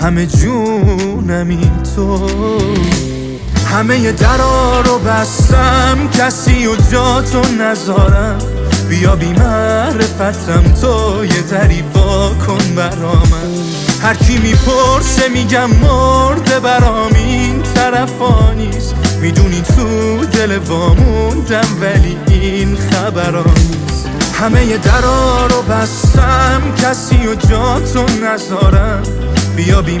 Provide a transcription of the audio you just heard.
همه جونمی تو. همه درا رو بستم، کسی و جا تو نذارم. بیا بی معرفتم تو، یه دری وا کن برامن. هر کی میپرسه میگم مرده برام، این طرفا نیست. میدونی تو دل واموندم ولی این خبرا نیست. همه درا رو بستم، کسی و جا تو نذارم. بیا بی